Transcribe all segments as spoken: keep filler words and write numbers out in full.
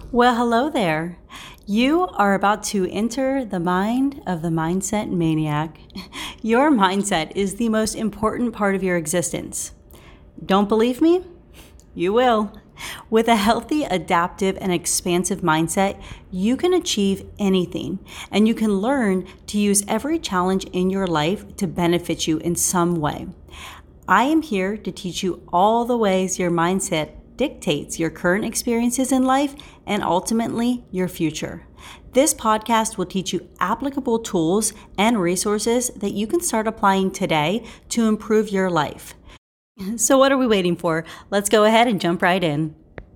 Well, hello there. You are about to enter the mind of the mindset maniac. Your mindset is the most important part of your existence. Don't believe me? You will. With a healthy, adaptive, and expansive mindset, you can achieve anything, and you can learn to use every challenge in your life to benefit you in some way. I am here to teach you all the ways your mindset dictates your current experiences in life and ultimately your future. This podcast will teach you applicable tools and resources that you can start applying today to improve your life. So what are we waiting for? Let's go ahead and jump right in.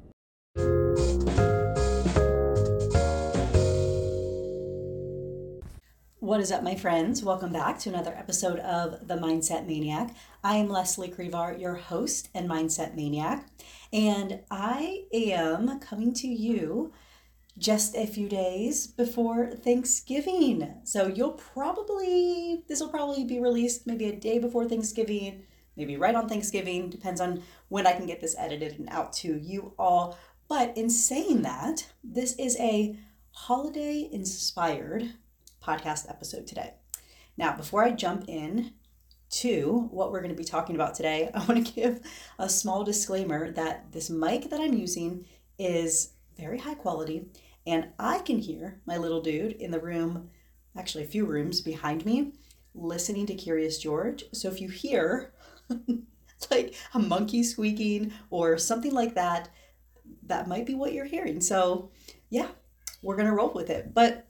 What is up, my friends? Welcome back to another episode of The Mindset Maniac. I am Leslie Crevar, your host and Mindset Maniac, and I am coming to you just a few days before Thanksgiving. So you'll probably, this will probably be released maybe a day before Thanksgiving, maybe right on Thanksgiving, depends on when I can get this edited and out to you all. But in saying that, this is a holiday-inspired podcast episode today. Now, before I jump in to what we're going to be talking about today, I want to give a small disclaimer that this mic that I'm using is very high quality, and I can hear my little dude in the room, actually a few rooms behind me, listening to Curious George. So if you hear like a monkey squeaking or something like that, that might be what you're hearing. So yeah, we're going to roll with it. But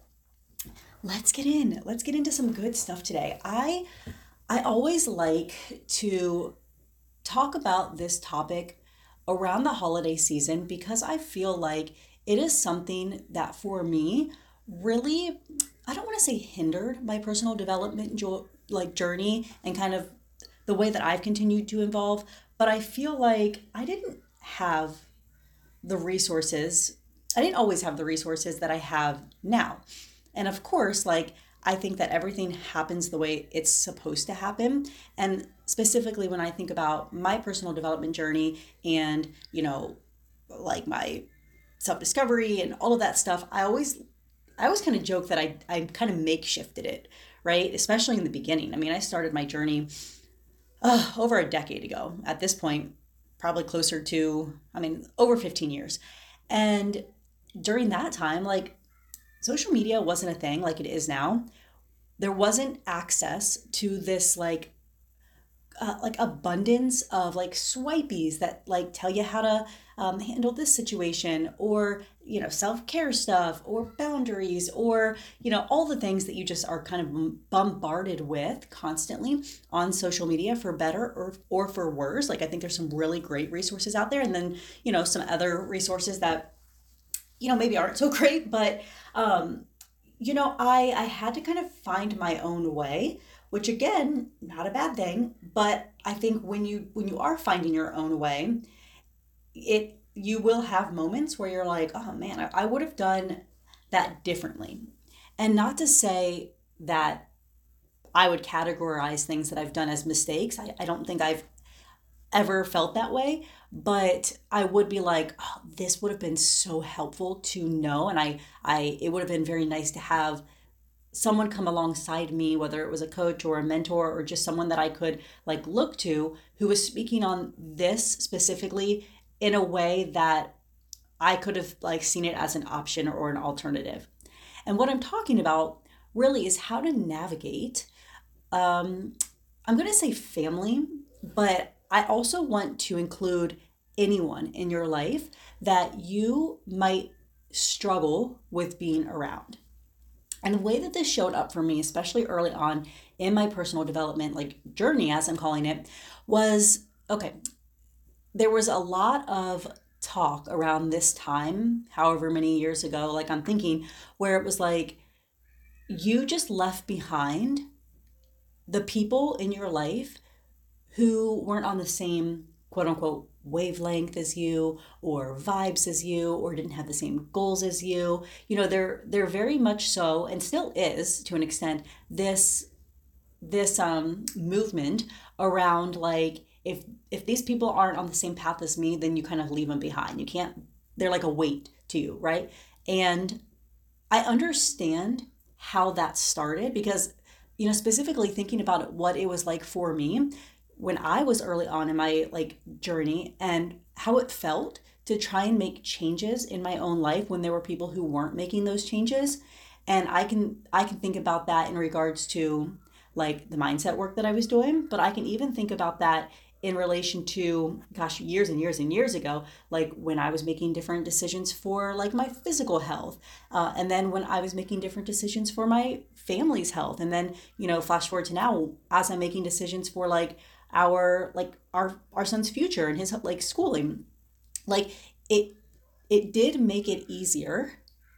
let's get in. Let's get into some good stuff today. I I always like to talk about this topic around the holiday season because I feel like it is something that for me really, I don't want to say hindered my personal development jo- like journey and kind of the way that I've continued to evolve, but I feel like I didn't have the resources. I didn't always have the resources that I have now. And of course, like, I think that everything happens the way it's supposed to happen. And specifically when I think about my personal development journey and, you know, like my self-discovery and all of that stuff, I always, I always kind of joke that I, I kind of makeshifted it, right? Especially in the beginning. I mean, I started my journey uh, over a decade ago at this point, probably closer to, I mean, over fifteen years. And during that time, like, social media wasn't a thing like it is now. There wasn't access to this like uh, like abundance of like swipies that like tell you how to um, handle this situation, or you know, self-care stuff, or boundaries, or you know, all the things that you just are kind of bombarded with constantly on social media, for better or or for worse. Like, I think there's some really great resources out there, and then you know, some other resources that you know, maybe aren't so great, but um you know, I I had to kind of find my own way, which again, not a bad thing, but I think when you when you are finding your own way, it you will have moments where you're like, oh man, I, I would have done that differently. And not to say that I would categorize things that I've done as mistakes. I, I don't think I've ever felt that way, but I would be like, oh, this would have been so helpful to know. And I, I, it would have been very nice to have someone come alongside me, whether it was a coach or a mentor or just someone that I could like look to, who was speaking on this specifically in a way that I could have like seen it as an option or an alternative. And what I'm talking about really is how to navigate, um, I'm going to say family, but I also want to include anyone in your life that you might struggle with being around. And the way that this showed up for me, especially early on in my personal development, like journey, as I'm calling it, was okay, there was a lot of talk around this time, however many years ago, like I'm thinking, where it was like, you just left behind the people in your life who weren't on the same quote unquote wavelength as you, or vibes as you, or didn't have the same goals as you. You know, they're they're very much so, and still is to an extent, this this um movement around like, if if these people aren't on the same path as me, then you kind of leave them behind. You can't, they're like a weight to you, right? And I understand how that started because, you know, specifically thinking about what it was like for me when I was early on in my like journey and how it felt to try and make changes in my own life when there were people who weren't making those changes. And I can I can think about that in regards to like the mindset work that I was doing, but I can even think about that in relation to, gosh, years and years and years ago, like when I was making different decisions for like my physical health, uh, and then when I was making different decisions for my family's health, and then, you know, flash forward to now as I'm making decisions for like our like our our son's future and his like schooling, like it it did make it easier,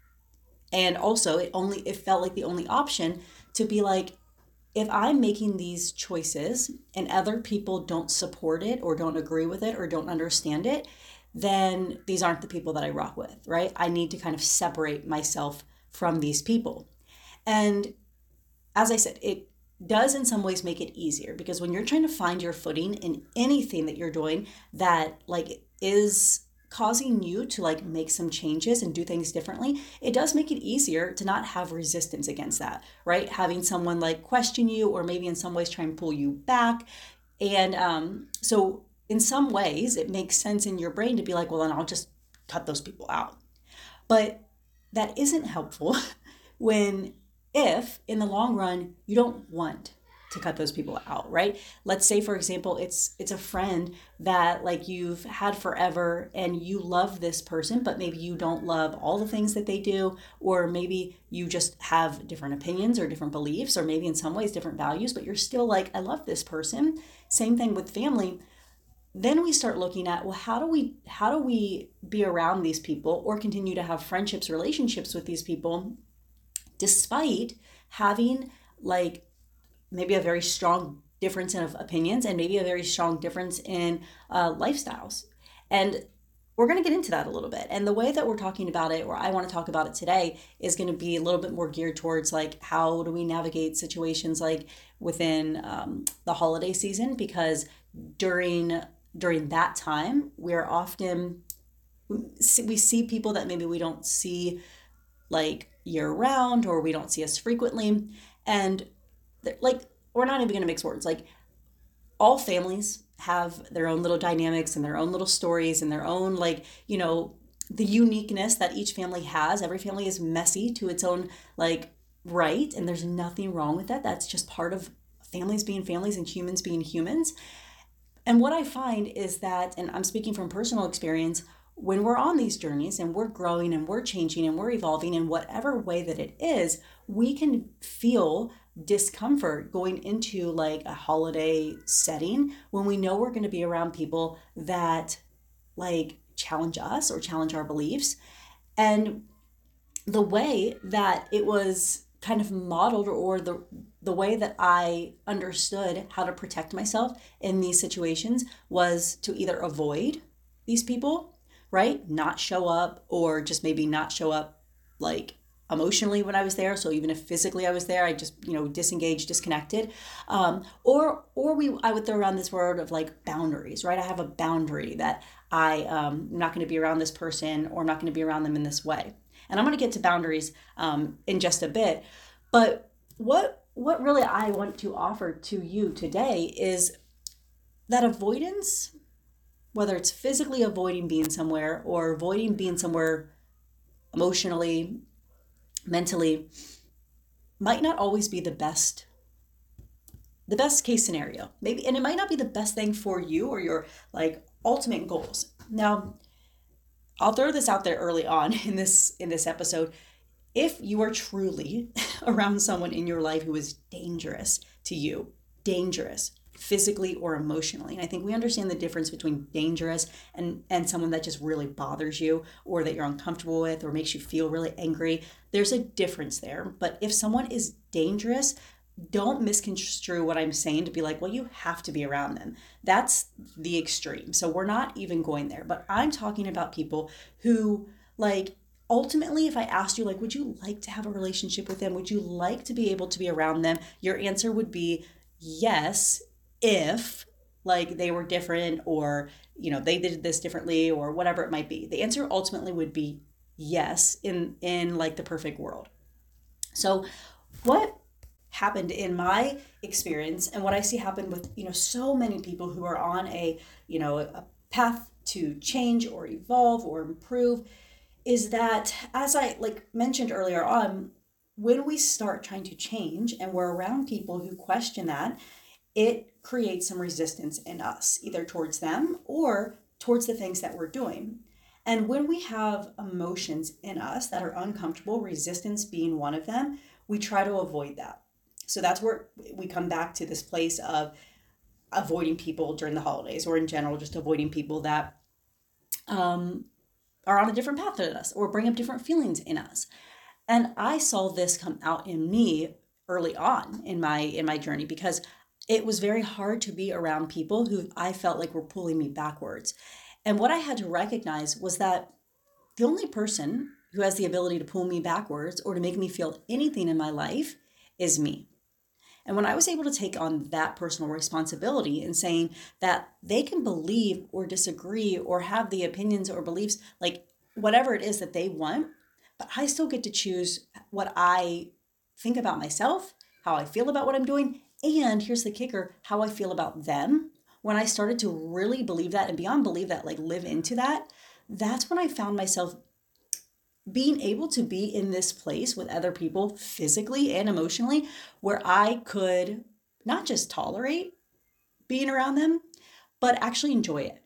and also it only it felt like the only option to be like, if I'm making these choices and other people don't support it or don't agree with it or don't understand it, then these aren't the people that I rock with, right? I need to kind of separate myself from these people. And as I said, it does in some ways make it easier because when you're trying to find your footing in anything that you're doing that like is causing you to like make some changes and do things differently, it does make it easier to not have resistance against that, right? Having someone like question you or maybe in some ways try and pull you back. And um, so in some ways it makes sense in your brain to be like, well, then I'll just cut those people out. But that isn't helpful when if in the long run you don't want to cut those people out, right? Let's say, for example, it's it's a friend that like you've had forever and you love this person, but maybe you don't love all the things that they do, or maybe you just have different opinions or different beliefs, or maybe in some ways different values, but you're still like, I love this person. Same thing with family. Then we start looking at, well, how do we how do we be around these people or continue to have friendships, relationships with these people despite having like maybe a very strong difference of opinions and maybe a very strong difference in uh, lifestyles. And we're going to get into that a little bit. And the way that we're talking about it, or I want to talk about it today, is going to be a little bit more geared towards like, how do we navigate situations like within um, the holiday season? Because during during that time, we're often, we see people that maybe we don't see like year round, or we don't see as frequently. And like, we're not even going to mix words. Like, all families have their own little dynamics and their own little stories and their own, like, you know, the uniqueness that each family has. Every family is messy to its own, like, right. And there's nothing wrong with that. That's just part of families being families and humans being humans. And what I find is that, and I'm speaking from personal experience, when we're on these journeys and we're growing and we're changing and we're evolving in whatever way that it is, we can feel discomfort going into like a holiday setting when we know we're going to be around people that like challenge us or challenge our beliefs. And the way that it was kind of modeled, or the the way that I understood how to protect myself in these situations, was to either avoid these people, right? Not show up, or just maybe not show up like emotionally when I was there. So even if physically I was there, I just, you know, disengaged, disconnected. Um, or or we I would throw around this word of like boundaries, right? I have a boundary that I um, I'm not going to be around this person, or I'm not going to be around them in this way. And I'm going to get to boundaries um, in just a bit. But what what really I want to offer to you today is that avoidance, whether it's physically avoiding being somewhere or avoiding being somewhere emotionally, mentally, might not always be the best the best case scenario. Maybe, and it might not be the best thing for you or your like ultimate goals. Now, I'll throw this out there early on in this in this episode. If you are truly around someone in your life who is dangerous to you, dangerous physically or emotionally, and I think we understand the difference between dangerous and, and someone that just really bothers you, or that you're uncomfortable with, or makes you feel really angry. There's a difference there. But if someone is dangerous, don't misconstrue what I'm saying to be like, well, you have to be around them. That's the extreme. So we're not even going there. But I'm talking about people who, like, ultimately, if I asked you, like, would you like to have a relationship with them? Would you like to be able to be around them? Your answer would be yes, if like they were different, or, you know, they did this differently, or whatever it might be. The answer ultimately would be yes in in like the perfect world. So what happened in my experience and what I see happen with, you know, so many people who are on a, you know, a path to change or evolve or improve is that, as I like mentioned earlier on, when we start trying to change and we're around people who question that, it creates some resistance in us, either towards them or towards the things that we're doing. And when we have emotions in us that are uncomfortable, resistance being one of them, we try to avoid that. So that's where we come back to this place of avoiding people during the holidays, or in general, just avoiding people that um, are on a different path than us or bring up different feelings in us. And I saw this come out in me early on in my in my journey, because it was very hard to be around people who I felt like were pulling me backwards. And what I had to recognize was that the only person who has the ability to pull me backwards or to make me feel anything in my life is me. And when I was able to take on that personal responsibility and saying that they can believe or disagree or have the opinions or beliefs, like whatever it is that they want, but I still get to choose what I think about myself, how I feel about what I'm doing, and here's the kicker, how I feel about them. When I started to really believe that and beyond believe that, like live into that, that's when I found myself being able to be in this place with other people physically and emotionally where I could not just tolerate being around them, but actually enjoy it.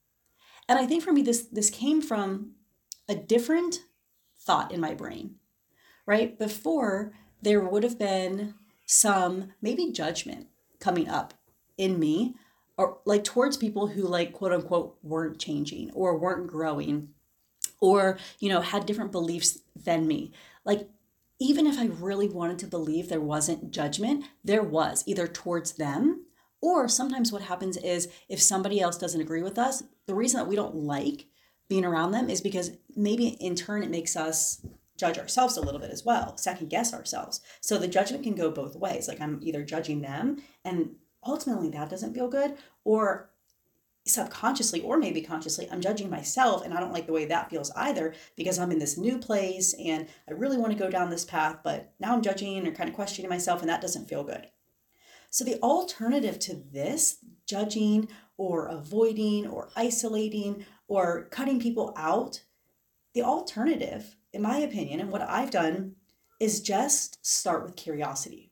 And I think for me, this this came from a different thought in my brain, right? Before, there would have been some maybe judgment coming up in me, or like towards people who like quote unquote weren't changing or weren't growing, or you know had different beliefs than me. Like, even if I really wanted to believe there wasn't judgment, there was, either towards them, or sometimes what happens is if somebody else doesn't agree with us, the reason that we don't like being around them is because maybe in turn it makes us judge ourselves a little bit as well, second guess ourselves. So the judgment can go both ways. Like, I'm either judging them and ultimately that doesn't feel good, or subconsciously or maybe consciously, I'm judging myself and I don't like the way that feels either, because I'm in this new place and I really want to go down this path, but now I'm judging or kind of questioning myself and that doesn't feel good. So the alternative to this, judging or avoiding or isolating or cutting people out, the alternative, in my opinion, and what I've done, is just start with curiosity.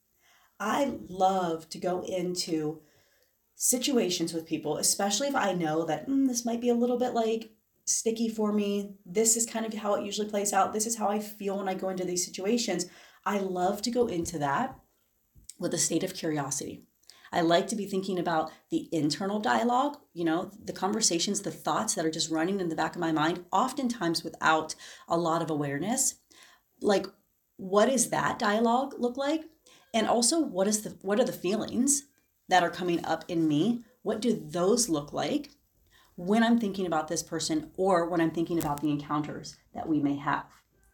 I love to go into situations with people, especially if I know that mm, this might be a little bit like sticky for me. This is kind of how it usually plays out. This is how I feel when I go into these situations. I love to go into that with a state of curiosity. I like to be thinking about the internal dialogue, you know, the conversations, the thoughts that are just running in the back of my mind, oftentimes without a lot of awareness. Like, what does that dialogue look like? And also, what is the what are the feelings that are coming up in me? What do those look like when I'm thinking about this person or when I'm thinking about the encounters that we may have?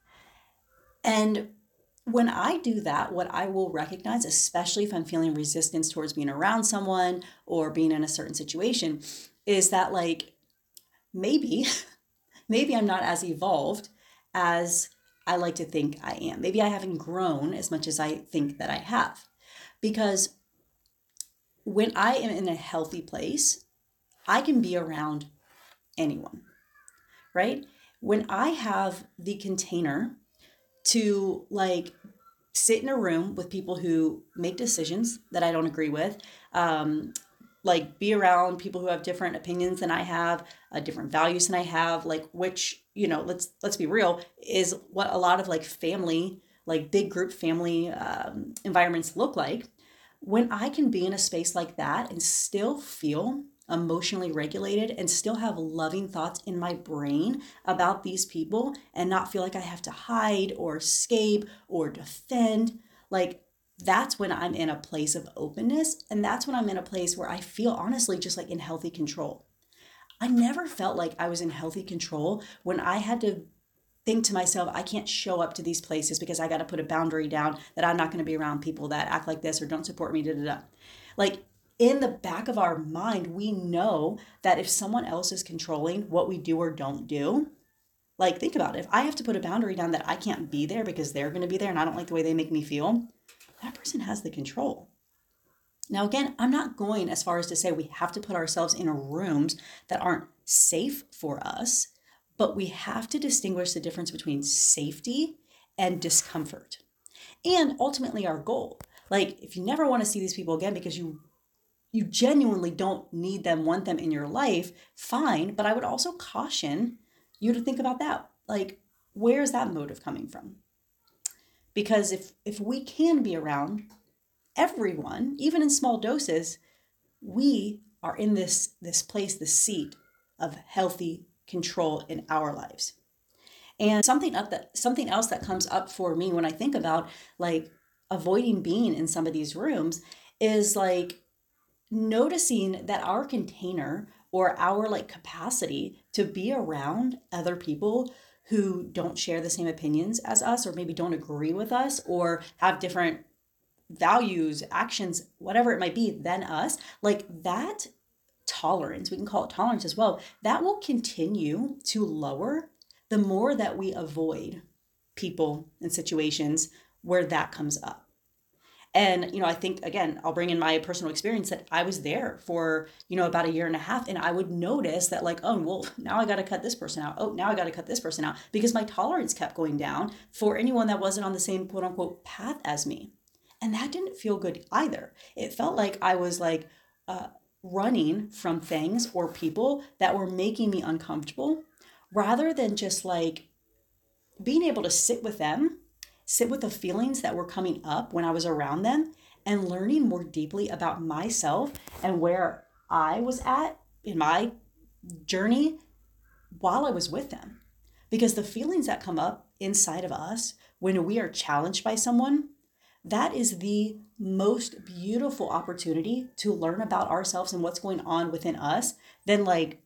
And when I do that, what I will recognize, especially if I'm feeling resistance towards being around someone or being in a certain situation, is that like maybe, maybe I'm not as evolved as I like to think I am. Maybe I haven't grown as much as I think that I have. Because when I am in a healthy place, I can be around anyone, right? When I have the container to like sit in a room with people who make decisions that I don't agree with, um, like be around people who have different opinions than I have, uh, different values than I have, like which, you know, let's let's be real, is what a lot of like family, like big group family um, environments look like. When I can be in a space like that and still feel emotionally regulated and still have loving thoughts in my brain about these people and not feel like I have to hide or escape or defend, like that's when I'm in a place of openness. And that's when I'm in a place where I feel honestly just like in healthy control. I never felt like I was in healthy control when I had to think to myself, I can't show up to these places because I got to put a boundary down that I'm not going to be around people that act like this or don't support me, da da da. Like, in the back of our mind, we know that if someone else is controlling what we do or don't do, Like, think about it. If I have to put a boundary down that I can't be there because they're going to be there and I don't like the way they make me feel, that person has the control. Now, again, I'm not going as far as to say we have to put ourselves in rooms that aren't safe for us, but we have to distinguish the difference between safety and discomfort. And ultimately our goal. Like, if you never want to see these people again because you you genuinely don't need them, want them in your life, fine. But I would also caution you to think about that. Like, where's that motive coming from? Because if if we can be around everyone, even in small doses, we are in this this place, this seat of healthy control in our lives. And something up that something else that comes up for me when I think about like avoiding being in some of these rooms is like noticing that our container or our like capacity to be around other people who don't share the same opinions as us, or maybe don't agree with us, or have different values, actions, whatever it might be, than us, like that tolerance, we can call it tolerance as well, that will continue to lower the more that we avoid people and situations where that comes up. And, you know, I think, again, I'll bring in my personal experience that I was there for, you know, about a year and a half. And I would notice that like, oh, well, now I got to cut this person out. Oh, now I got to cut this person out, because my tolerance kept going down for anyone that wasn't on the same quote unquote path as me. And that didn't feel good either. It felt like I was like uh, running from things or people that were making me uncomfortable, rather than just like being able to sit with them, sit with the feelings that were coming up when I was around them, and learning more deeply about myself and where I was at in my journey while I was with them. Because the feelings that come up inside of us when we are challenged by someone, that is the most beautiful opportunity to learn about ourselves and what's going on within us than like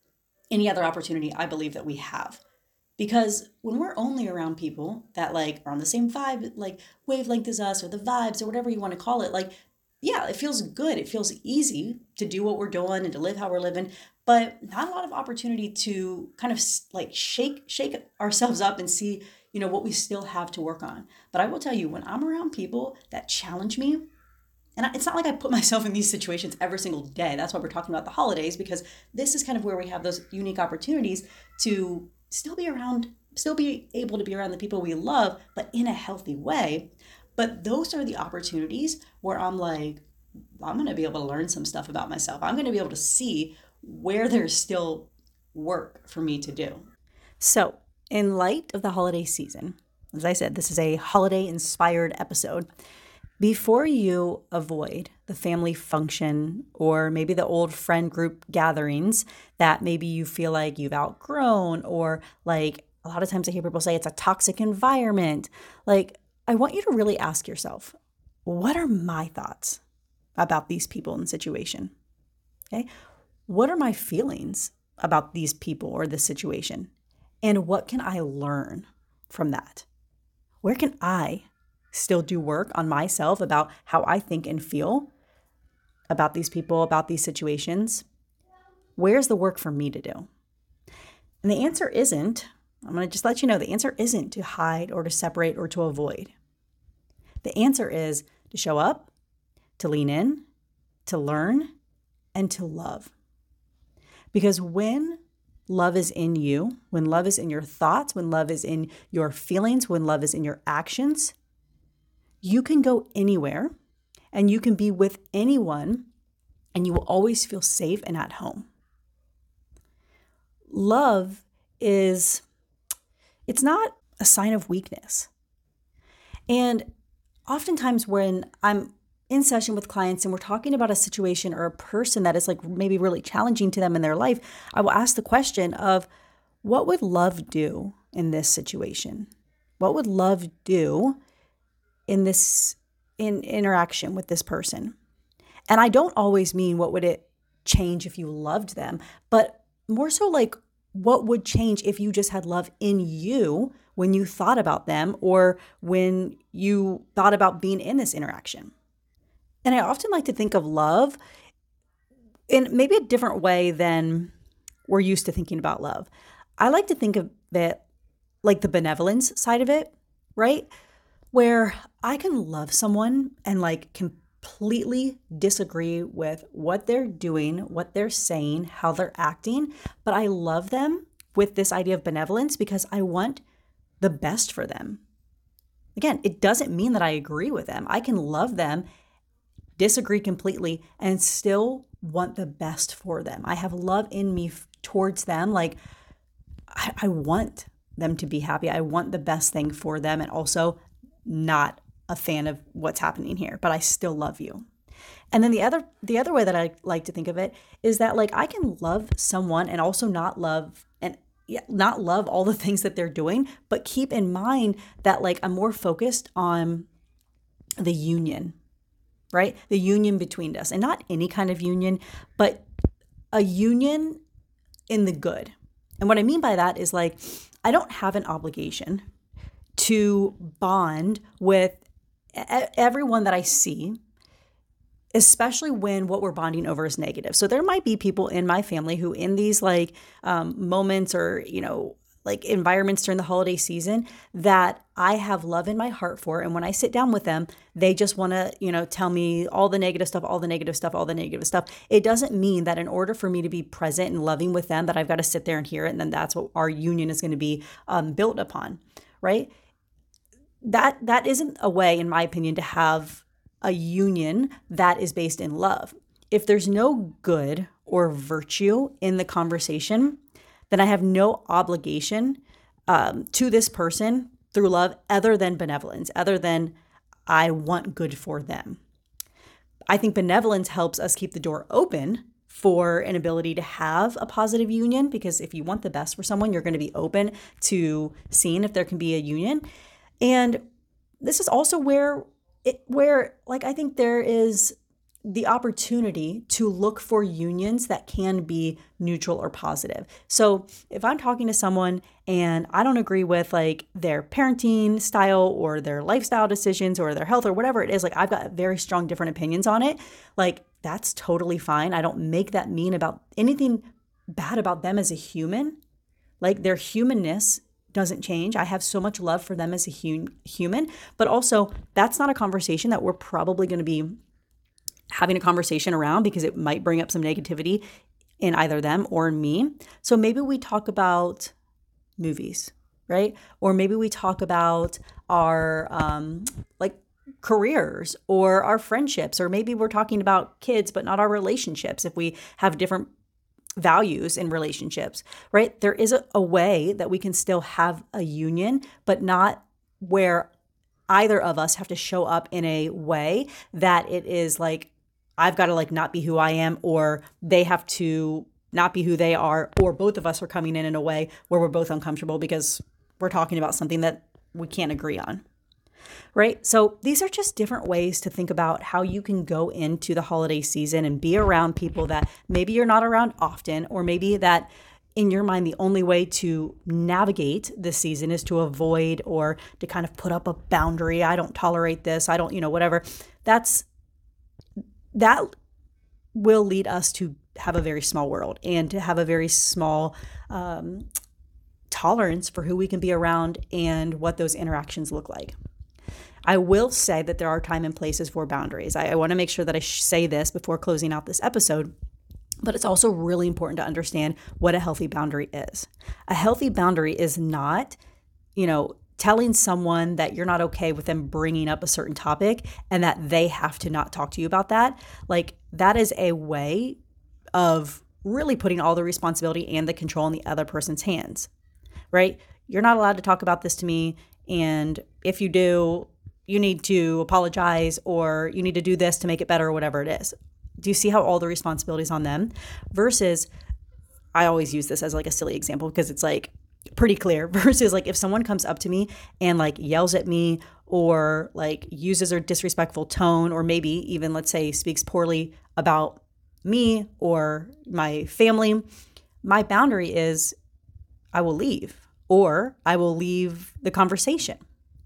any other opportunity I believe that we have. Because when we're only around people that like are on the same vibe, like wavelength as us, or the vibes, or whatever you want to call it, like, yeah, it feels good. It feels easy to do what we're doing and to live how we're living, but not a lot of opportunity to kind of like shake, shake ourselves up and see, you know, what we still have to work on. But I will tell you, when I'm around people that challenge me, and it's not like I put myself in these situations every single day. That's why we're talking about the holidays, because this is kind of where we have those unique opportunities to still be around, still be able to be around the people we love, but in a healthy way. But those are the opportunities where I'm like, I'm going to be able to learn some stuff about myself. I'm going to be able to see where there's still work for me to do. So, in light of the holiday season, as I said, this is a holiday-inspired episode. Before you avoid the family function or maybe the old friend group gatherings that maybe you feel like you've outgrown, or like a lot of times I hear people say it's a toxic environment, like I want you to really ask yourself, what are my thoughts about these people and situation? Okay. What are my feelings about these people or this situation? And what can I learn from that? Where can I still do work on myself about how I think and feel about these people, about these situations? Where's the work for me to do? And the answer isn't, I'm going to just let you know, the answer isn't to hide or to separate or to avoid. The answer is to show up, to lean in, to learn, and to love. Because when love is in you, when love is in your thoughts, when love is in your feelings, when love is in your actions, you can go anywhere and you can be with anyone and you will always feel safe and at home. Love is, it's not a sign of weakness. And oftentimes when I'm in session with clients and we're talking about a situation or a person that is like maybe really challenging to them in their life, I will ask the question of, what would love do in this situation? What would love do in this in interaction with this person? And I don't always mean what would it change if you loved them, but more so like what would change if you just had love in you when you thought about them or when you thought about being in this interaction. And I often like to think of love in maybe a different way than we're used to thinking about love. I like to think of it like the benevolence side of it, right? Where I can love someone and like completely disagree with what they're doing, what they're saying, how they're acting, but I love them with this idea of benevolence because I want the best for them. Again, it doesn't mean that I agree with them. I can love them, disagree completely, and still want the best for them. I have love in me f- towards them. Like I, I want them to be happy. I want the best thing for them, and also not a fan of what's happening here, but I still love you. And then the other the other way that I like to think of it is that like I can love someone and also not love and not love all the things that they're doing, but keep in mind that like I'm more focused on the union, right? The union between us, and not any kind of union, but a union in the good. And what I mean by that is like, I don't have an obligation to bond with everyone that I see, especially when what we're bonding over is negative. So there might be people in my family who in these like um, moments or, you know, like environments during the holiday season that I have love in my heart for. And when I sit down with them, they just want to, you know, tell me all the negative stuff, all the negative stuff, all the negative stuff. It doesn't mean that in order for me to be present and loving with them, that I've got to sit there and hear it. And then that's what our union is going to be um, built upon, right? That that isn't a way, in my opinion, to have a union that is based in love. If there's no good or virtue in the conversation, then I have no obligation um, to this person through love other than benevolence, other than I want good for them. I think benevolence helps us keep the door open for an ability to have a positive union, because if you want the best for someone, you're going to be open to seeing if there can be a union. And this is also where it, where like I think there is the opportunity to look for unions that can be neutral or positive. So if I'm talking to someone and I don't agree with like their parenting style or their lifestyle decisions or their health or whatever it is, like I've got very strong different opinions on it, like that's totally fine. I don't make that mean about anything bad about them as a human. Like their humanness doesn't change. I have so much love for them as a hum- human, but also that's not a conversation that we're probably going to be having a conversation around because it might bring up some negativity in either them or in me. So maybe we talk about movies, right? Or maybe we talk about our um, like careers or our friendships, or maybe we're talking about kids, but not our relationships if we have different values in relationships, right? There is a, a way that we can still have a union, but not where either of us have to show up in a way that it is like, I've got to like not be who I am, or they have to not be who they are, or both of us are coming in in a way where we're both uncomfortable because we're talking about something that we can't agree on, right? So these are just different ways to think about how you can go into the holiday season and be around people that maybe you're not around often, or maybe that in your mind, the only way to navigate this season is to avoid or to kind of put up a boundary. I don't tolerate this. I don't, you know, whatever. That's that will lead us to have a very small world and to have a very small um, tolerance for who we can be around and what those interactions look like. I will say that there are time and places for boundaries. I, I want to make sure that I sh- say this before closing out this episode. But it's also really important to understand what a healthy boundary is. A healthy boundary is not, you know, telling someone that you're not okay with them bringing up a certain topic and that they have to not talk to you about that. Like that is a way of really putting all the responsibility and the control in the other person's hands, right? You're not allowed to talk about this to me. And if you do, you need to apologize, or you need to do this to make it better, or whatever it is. Do you see how all the responsibility is on them? Versus, I always use this as like a silly example because it's like pretty clear, versus like if someone comes up to me and like yells at me or like uses a disrespectful tone, or maybe even let's say speaks poorly about me or my family, my boundary is I will leave, or I will leave the conversation.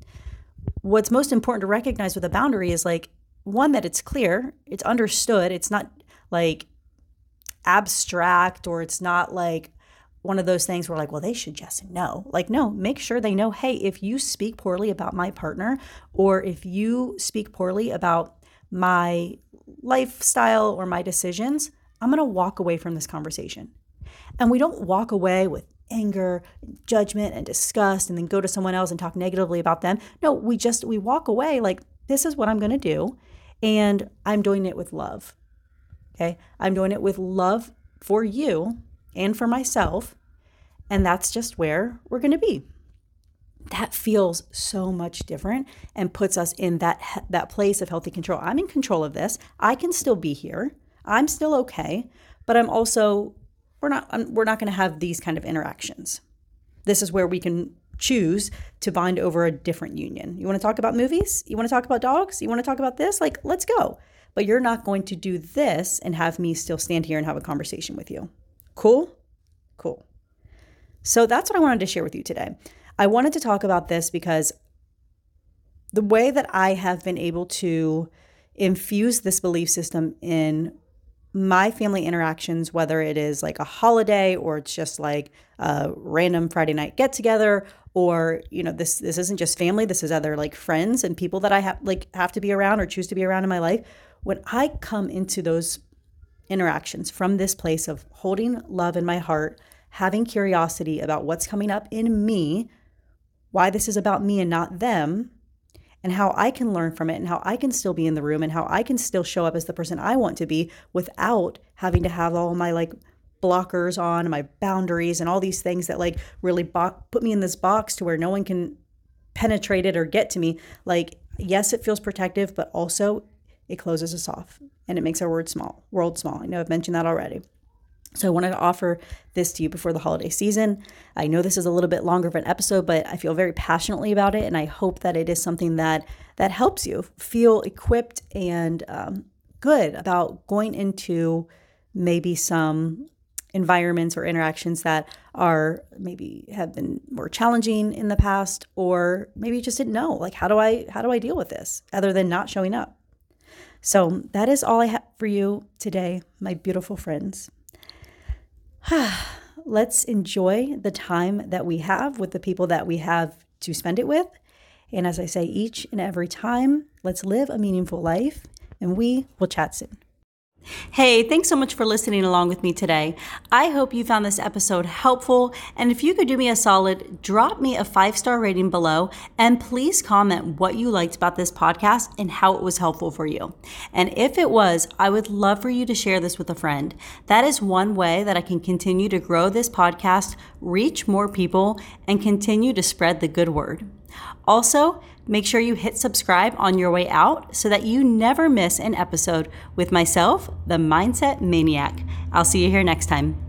What's most important to recognize with a boundary is like, one, that it's clear, it's understood, it's not like abstract, or it's not like one of those things where like, well, they should just know. Like, no, make sure they know, hey, if you speak poorly about my partner, or if you speak poorly about my lifestyle or my decisions, I'm going to walk away from this conversation. And we don't walk away with anger, judgment, and disgust and then go to someone else and talk negatively about them. No, we just, we walk away like, this is what I'm going to do. And I'm doing it with love. Okay. I'm doing it with love for you and for myself. And that's just where we're going to be. That feels so much different and puts us in that that place of healthy control. I'm in control of this. I can still be here. I'm still okay, but I'm also we're not I'm, we're not going to have these kind of interactions. This is where we can choose to bind over a different union. You want to talk about movies? You want to talk about dogs? You want to talk about this? Like, let's go. But you're not going to do this and have me still stand here and have a conversation with you. Cool? Cool. So that's what I wanted to share with you today. I wanted to talk about this because the way that I have been able to infuse this belief system in my family interactions, whether it is like a holiday or it's just like a random Friday night get together, or, you know, this this isn't just family, this is other like friends and people that I have like have to be around or choose to be around in my life. When I come into those interactions from this place of holding love in my heart, having curiosity about what's coming up in me, why this is about me and not them, and how I can learn from it and how I can still be in the room and how I can still show up as the person I want to be without having to have all my like blockers on and my boundaries and all these things that like really bo- put me in this box to where no one can penetrate it or get to me. Like, yes, it feels protective, but also it closes us off and it makes our world small, world small. I know I've mentioned that already. So I wanted to offer this to you before the holiday season. I know this is a little bit longer of an episode, but I feel very passionately about it. And I hope that it is something that that helps you feel equipped and um, good about going into maybe some environments or interactions that are maybe have been more challenging in the past, or maybe you just didn't know, like, how do I, how do I deal with this other than not showing up? So that is all I have for you today, my beautiful friends. Let's enjoy the time that we have with the people that we have to spend it with. And as I say each and every time, let's live a meaningful life, and we will chat soon. Hey, thanks so much for listening along with me today. I hope you found this episode helpful. And if you could do me a solid, drop me a five-star rating below, and please comment what you liked about this podcast and how it was helpful for you. And if it was, I would love for you to share this with a friend. That is one way that I can continue to grow this podcast, reach more people, and continue to spread the good word. Also, make sure you hit subscribe on your way out so that you never miss an episode with myself, the Mindset Maniac. I'll see you here next time.